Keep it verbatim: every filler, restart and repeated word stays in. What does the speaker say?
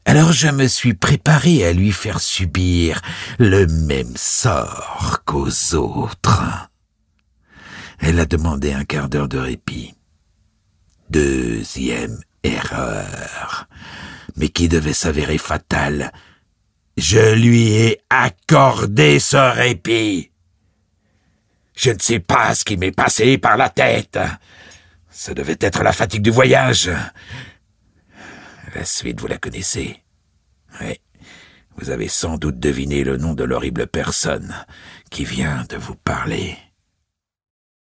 Alors je me suis préparé à lui faire subir le même sort qu'aux autres. » Elle a demandé un quart d'heure de répit. Deuxième erreur, mais qui devait s'avérer fatale. Je lui ai accordé ce répit. Je ne sais pas ce qui m'est passé par la tête. Ça devait être la fatigue du voyage. La suite, vous la connaissez. Oui, vous avez sans doute deviné le nom de l'horrible personne qui vient de vous parler.